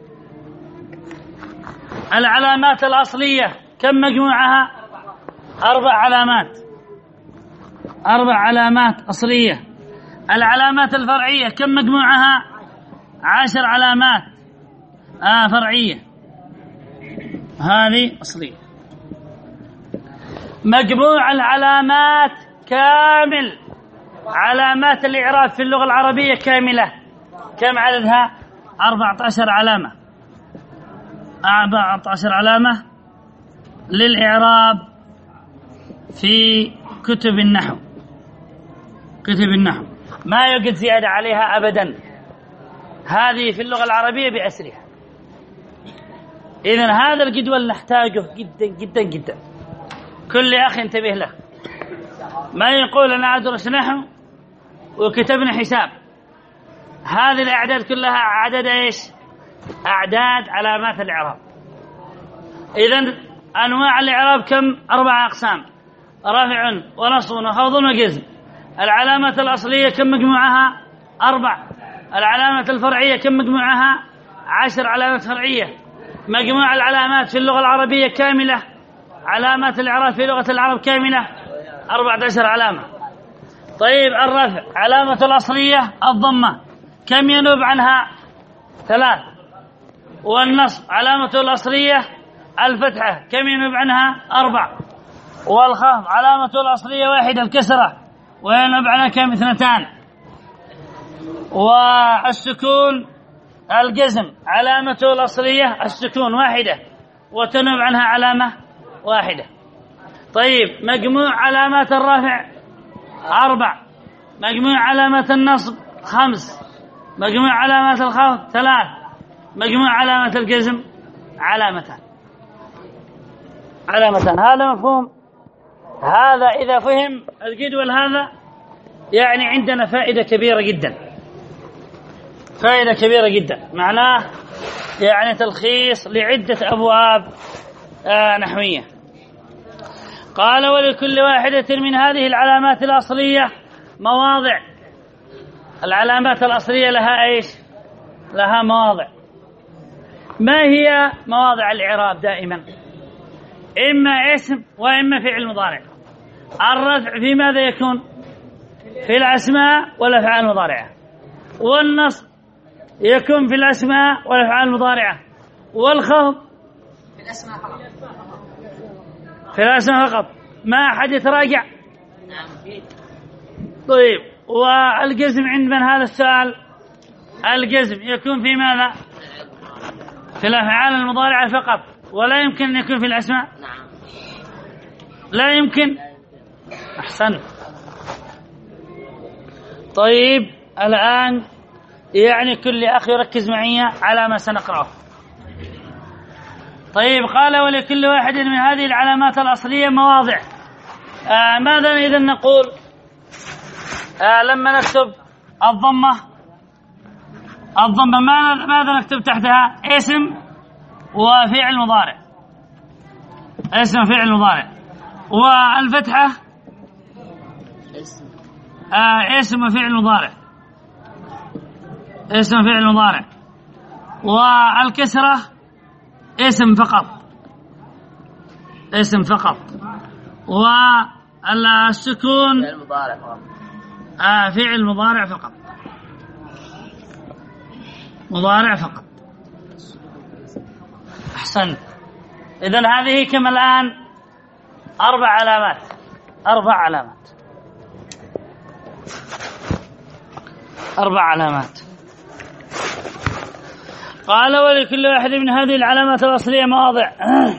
العلامات الأصلية كم مجموعها؟ أربع علامات أربع علامات أصلية. العلامات الفرعية كم مجموعها؟ عشر علامات آه فرعية، هذه أصلية. مجموع العلامات كامل، علامات الإعراب في اللغة العربية كاملة كم عددها؟ أربعة عشر علامة أربعة عشر علامة للإعراب في كتب النحو كتب النحو ما يوجد زيادة عليها أبدا، هذه في اللغة العربية بأسرها. إذن هذا الجدول نحتاجه جدا جدا جدا، كل أخ ينتبه له. ما يقول أنا أدرس نحو وكتبنا حساب، هذه الأعداد كلها أعداد إيش؟ أعداد علامات الإعراب. إذن أنواع الإعراب كم؟ أربعة أقسام: رفع ونصب وخفض وجزم. العلامات الأصلية كم مجموعها؟ أربع. العلامة الفرعية كم مجموعها؟ عشر علامات فرعية. مجموع العلامات في اللغة العربية كاملة، علامات الإعراب في لغة العرب كاملة أربعة عشر علامة. طيب الرفع علامة الأصلية الضمة، كم ينوب عنها؟ ثلاث. والنصب علامة الأصلية الفتحة، كم ينوب عنها؟ أربع. والخفض علامة الأصلية واحدة الكسرة، وينوب عنها كم؟ اثنتان. والسكون الجزم علامة الأصلية السكون واحدة، وتنوب عنها علامة واحدة. طيب مجموع علامات الرفع أربع، مجموع علامات النصب خمس، مجموع علامات الخفض ثلاث، مجموع علامة الجزم علامتان علامتان هذا مفهوم؟ هذا إذا فهم الجدول هذا يعني عندنا فائدة كبيرة جدا، فائدة كبيرة جدا، معناه يعني تلخيص لعدة أبواب آه نحوية. قال: ولكل واحدة من هذه العلامات الأصلية مواضع. العلامات الأصلية لها إيش؟ لها مواضع. ما هي مواضع الإعراب؟ دائما إما اسم وإما فعل مضارع. الرفع في ماذا يكون؟ في الأسماء والأفعال المضارعة. والنصب يكون في الأسماء والأفعال المضارعة. والخفض في الأسماء فقط. في الأسماء فقط، ما أحد يتراجع. نعم. طيب والجزم عند من هذا السؤال؟ الجزم يكون في ماذا؟ في الأفعال المضارعة فقط، ولا يمكن أن يكون في الأسماء؟ نعم. لا يمكن. أحسن. طيب الآن يعني كل أخ يركز معي على ما سنقرأه. طيب قال: ولكل واحد من هذه العلامات الأصلية مواضع. آه ماذا إذا نقول آه لما نكتب الضمة؟ الضمة ماذا نكتب تحتها؟ اسم وفعل مضارع، اسم وفعل مضارع. والفتحة آه اسم وفعل مضارع، اسم وفعل مضارع. والكسرة اسم فقط، اسم فقط. والسكون فعل مضارع فقط. آه فعل مضارع فقط، مضارع فقط. أحسنت. إذن هذه كم الآن؟ أربع علامات، أربع علامات، أربع علامات. قال: ولكل واحد من هذه العلامات الأصلية مواضع.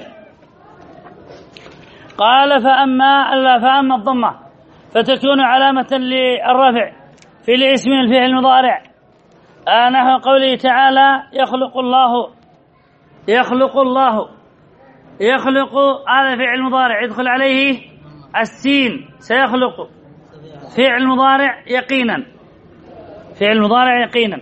قال: فأما ألا فأما الضمة فتكون علامة للرفع في الاسم الفعل المضارع، آه نحو قوله تعالى: يخلق الله، يخلق الله، يخلق هذا فعل مضارع يدخل عليه السين، سيخلق فعل مضارع يقينا، فعل مضارع يقينا.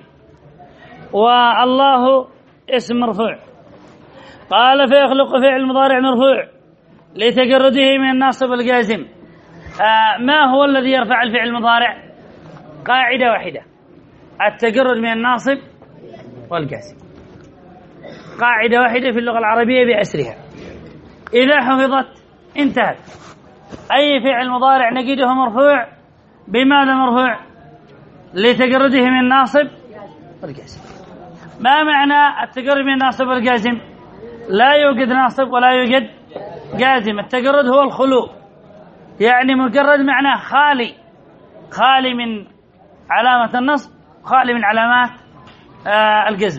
والله اسم مرفوع. قال: فيخلق فعل مضارع مرفوع لتجرده من الناصب والجازم. آه ما هو الذي يرفع الفعل المضارع؟ قاعدة واحدة: التجرد من الناصب والجازم، قاعدة واحدة في اللغة العربية بأسرها، إذا حفظت انتهت. أي فعل مضارع نجده مرفوع، بماذا مرفوع؟ لتجرده من الناصب والجازم. ما معنى التجرد من الناصب والجازم؟ لا يوجد ناصب ولا يوجد جازم. التجرد هو الخلو، يعني مجرد معناه خالي، خالي من علامة النصب، خالي من علامات آه الجزم.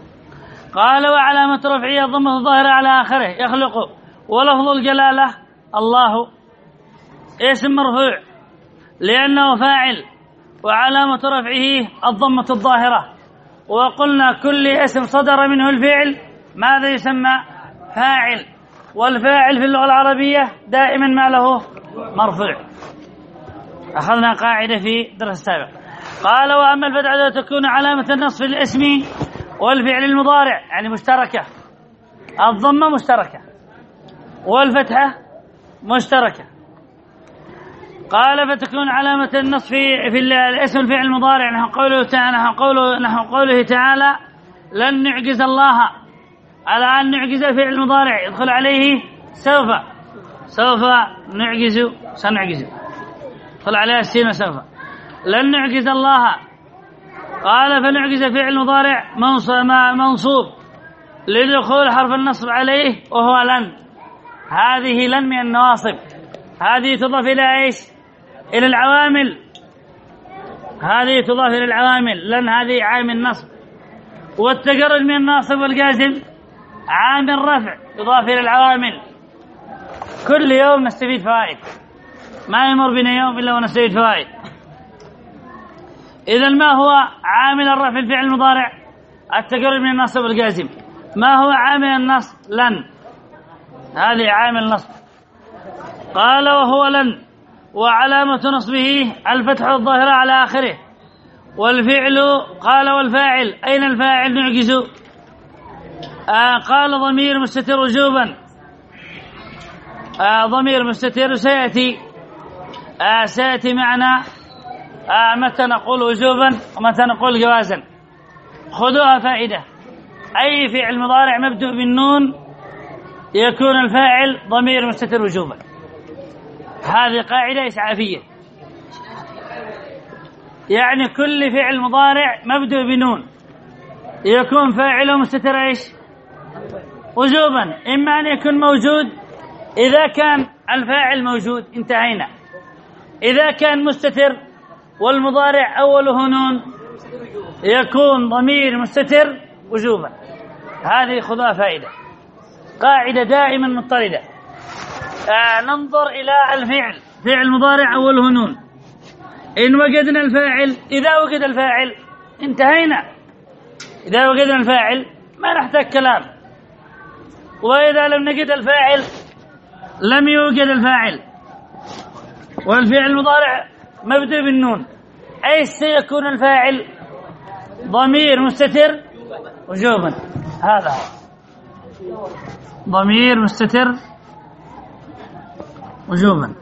قال: وعلامة رفعه الضمة الظاهرة على آخره يخلق. ولفظ الجلالة الله اسم مرفوع لأنه فاعل وعلامة رفعه الضمة الظاهرة، وقلنا كل اسم صدر منه الفعل ماذا يسمى؟ فاعل، والفاعل في اللغة العربية دائما ما له مرفوع. أخذنا قاعدة في درس السابق. قال وأما الفتحة تكون علامة النصب الاسم والفعل المضارع، يعني مشتركة، الضمة مشتركة والفتحة مشتركة. قال فتكون علامة النصب في, في الاسم الفعل المضارع نحو قوله تعالى نحو قوله, نحو قوله تعالى لن نعجز الله، على أن نعجز الفعل المضارع يدخل عليه سوف، سوف نعجز، سنعجز يدخل عليها السين سوف. لن نعجز الله، قال فنعجز فعل مضارع منصوب لدخول حرف النصب عليه وهو لن. هذه لن من النواصب، هذه تضاف إلى إيش؟ إلى العوامل، هذه تضاف إلى العوامل. لن هذه عامل نصب، والتجرد من الناصب والجازم عامل رفع يضاف إلى العوامل. كل يوم نستفيد فوائد، ما يمر بنا يوم إلا ونستفيد فوائد. إذن ما هو عامل الرفع الفعل المضارع؟ التجرد من النصب والجازم. ما هو عامل النصب؟ لن، هذه عامل نصب. قال وهو لن، وعلامة نصبه الفتح الظاهرة على آخره. والفعل قال والفاعل، أين الفاعل؟ نعجز. آه قال ضمير مستتر وجوبا، آه ضمير مستتر سيأتي، آه سيأتي معنا آه متى نقول وجوبا ومتى نقول جوازا. خذوها فائدة، أي فعل مضارع مبدوء بالنون يكون الفاعل ضمير مستتر وجوبا. هذه قاعدة إسعافية، يعني كل فعل مضارع مبدوء بنون يكون فاعله مستتر إيش؟ وجوبا. إما أن يكون موجود، إذا كان الفاعل موجود انتهينا. إذا كان مستتر والمضارع أوله نون يكون ضمير مستتر وجوبا. هذه خذها فائدة، قاعدة دائما مضطردة. آه ننظر إلى الفعل، فعل مضارع أوله نون، إن وجدنا الفاعل، إذا وجد الفاعل انتهينا. إذا وجدنا الفاعل ما نحتاج كلام، وإذا لم نجد الفاعل لم يوجد الفاعل. والفعل المضارع مبدأ بالنون، أي سيكون الفاعل ضمير مستتر وجوبا. هذا ضمير مستتر وجوبا،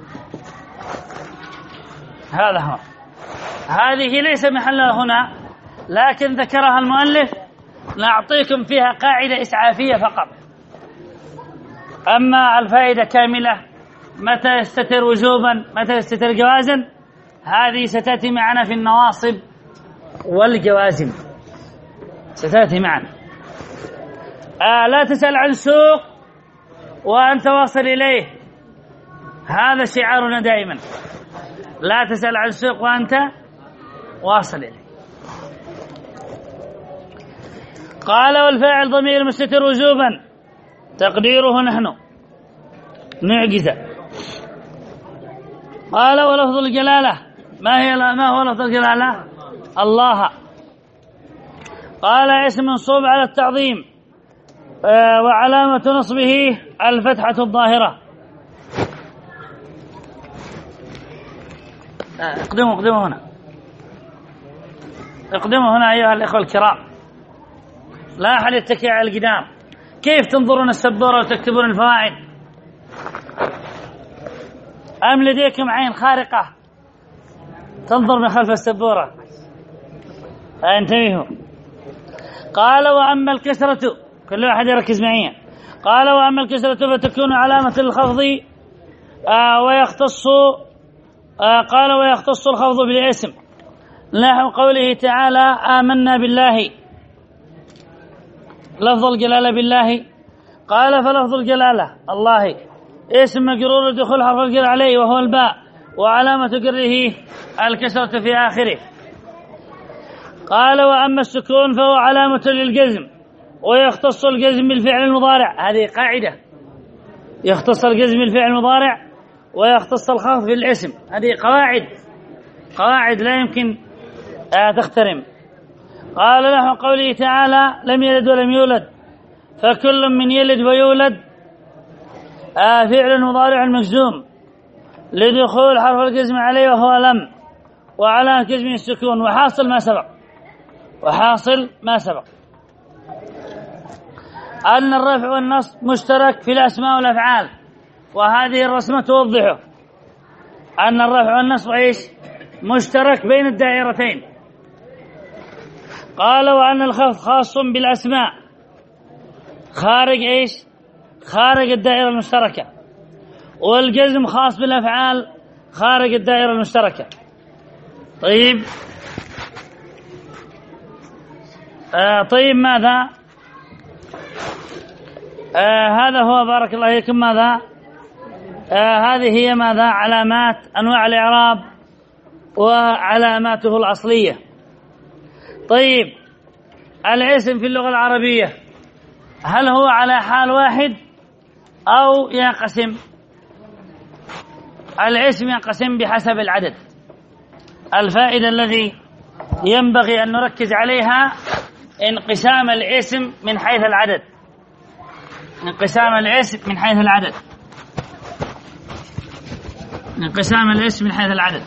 هذا هو. هذه ليس محلها هنا، لكن ذكرها المؤلف نعطيكم فيها قاعدة إسعافية فقط. أما الفائدة كاملة متى يستتر وجوبا متى يستتر جوازا هذه ستأتي معنا في النواصب والجوازم، ستأتي معنا. آه لا تسأل عن سوق وأنت واصل إليه، هذا شعارنا دائما، لا تسأل عن سوق وأنت واصل إليه. قال والفاعل ضمير مستتر وجوبا تقديره نحن نعجز. قال ولفظ الجلالة، ما هي ما هو لفظ الجلالة؟ الله. قال اسم منصوب على التعظيم، آه وعلامة نصبه الفتحة الظاهرة. آه اقدموا اقدموا هنا، اقدموا هنا أيها الإخوة الكرام، لا أحد يتكي على القدام. كيف تنظرون السبورة وتكتبون الفوائد؟ أم لديكم عين خارقة تنظر من خلف السبورة؟ انتبهوا. قال وأما الكسرة، كل واحد يركز معي. قال وأما الكسرة فتكون علامة الخفض آه ويختص آه قال ويختص الخفض بالاسم نحو قوله تعالى آمنا بالله، لفظ الجلالة بالله. قال فلفظ الجلالة الله اسم مجرور دخول حرف الجر عليه وهو الباء، وعلامة جره الكسرة في آخره. قال وأما السكون فهو علامة للجزم ويختص الجزم بالفعل المضارع. هذه قاعدة يختص الجزم بالفعل المضارع ويختص الخفض بالاسم. هذه قواعد قواعد لا يمكن تخترم. قال له قوله تعالى لم يلد ولم يولد، فكل من يلد ويولد فعل مضارع مجزوم لدخول حرف الجزم عليه وهو لم، وعلى جزم السكون، وحاصل ما سبق وحاصل ما سبق أن الرفع والنصب مشترك في الأسماء والأفعال، وهذه الرسمة توضحه أن الرفع والنصب إيش مشترك بين الدائرتين. قال وأن الخفض خاص بالأسماء خارج إيش خارج الدائرة المشتركة، والجزم خاص بالأفعال خارج الدائرة المشتركة. طيب آه طيب ماذا آه هذا هو بارك الله فيكم ماذا آه هذه هي ماذا علامات أنواع الإعراب وعلاماته الأصلية. طيب الاسم في اللغة العربية هل هو على حال واحد أو ينقسم؟ الاسم ينقسم بحسب العدد. الفائدة الذي ينبغي أن نركز عليها انقسام الاسم من حيث العدد، انقسام الاسم من حيث العدد انقسام الاسم من حيث العدد.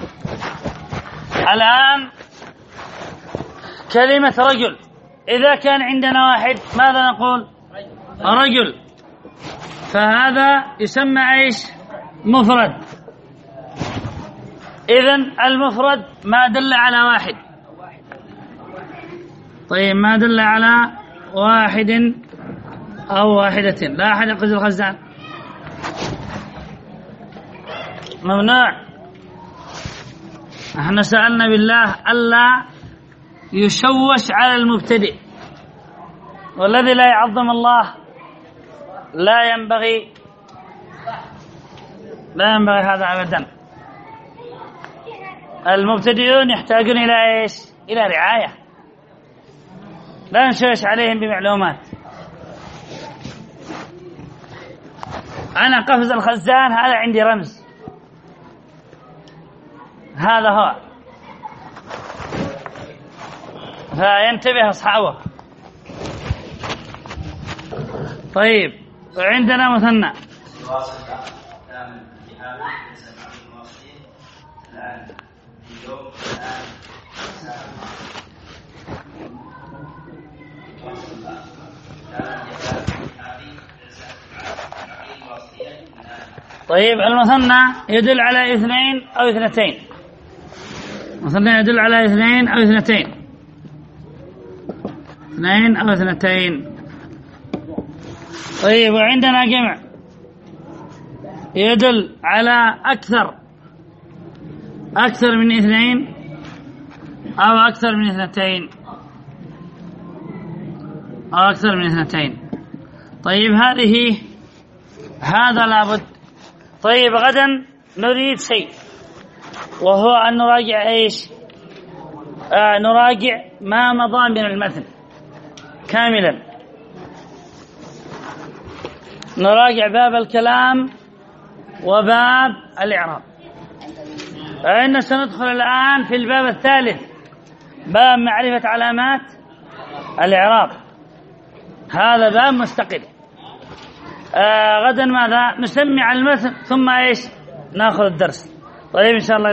الآن كلمة رجل إذا كان عندنا واحد ماذا نقول؟ رجل، فهذا يسمى ايش مفرد. إذن المفرد ما دل على واحد. طيب ما دل على واحد أو واحدة لا أحد يقصد الخزان ممنوع. احنا سألنا بالله ألا يشوش على المبتدئ، والذي لا يعظم الله لا ينبغي لا ينبغي هذا أبدا. المبتدئون يحتاجون إلى إيش؟ إلى رعاية، لا نشوش عليهم بمعلومات. أنا قفز الخزان هذا عندي رمز، هذا هو، فينتبه أصحابه. طيب وعندنا مثنى طيب المثنى يدل على اثنين أو اثنتين، مثنى يدل على اثنين أو اثنتين اثنين أو اثنتين. طيب وعندنا جمع يدل على أكثر أكثر من اثنين أو أكثر من اثنتين أو أكثر من اثنتين. طيب هذه هذا لابد. طيب غدا نريد شيء وهو أن نراجع إيش آه نراجع ما مضى من المتن كاملا، نراجع باب الكلام وباب الإعراب. فإن سندخل الآن في الباب الثالث، باب معرفة علامات الإعراب. هذا باب مستقل. آه غدا ماذا نسمع المتن ثم إيش نأخذ الدرس. طيب إن شاء الله.